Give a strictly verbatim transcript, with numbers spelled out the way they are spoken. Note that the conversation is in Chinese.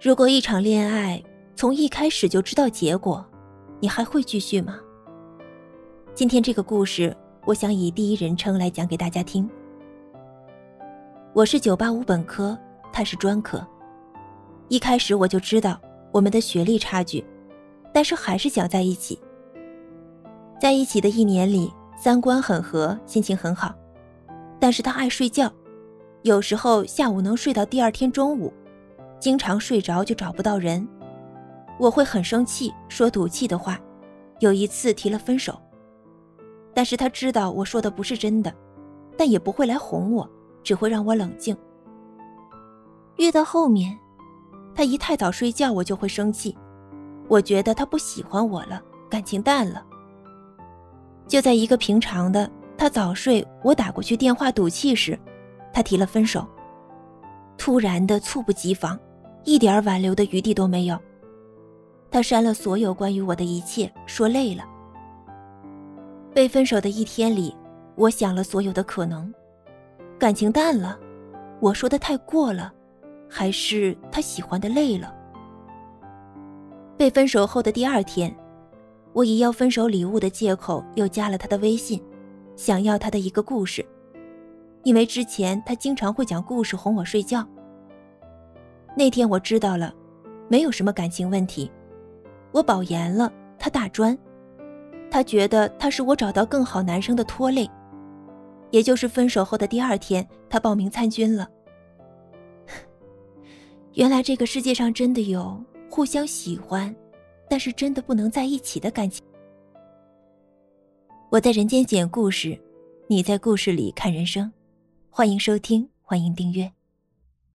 如果一场恋爱从一开始就知道结果，你还会继续吗？今天这个故事，我想以第一人称来讲给大家听。我是九八五本科，他是专科。一开始我就知道我们的学历差距，但是还是想在一起。在一起的一年里，三观很合，心情很好。但是他爱睡觉，有时候下午能睡到第二天中午，经常睡着就找不到人。我会很生气，说赌气的话，有一次提了分手。但是他知道我说的不是真的，但也不会来哄我，只会让我冷静。越到后面，他一太早睡觉我就会生气，我觉得他不喜欢我了，感情淡了。就在一个平常的他早睡我打过去电话赌气时，他提了分手。突然的猝不及防，一点挽留的余地都没有。他删了所有关于我的一切，说累了。被分手的一天里，我想了所有的可能。感情淡了，我说的太过了，还是他喜欢的累了。被分手后的第二天，我以要分手礼物的借口又加了他的微信，想要他的一个故事，因为之前他经常会讲故事哄我睡觉。那天我知道了，没有什么感情问题，我保研了，他大专，他觉得他是我找到更好男生的拖累。也就是分手后的第二天，他报名参军了。原来这个世界上真的有互相喜欢，但是真的不能在一起的感情。我在人间讲故事，你在故事里看人生。欢迎收听，欢迎订阅。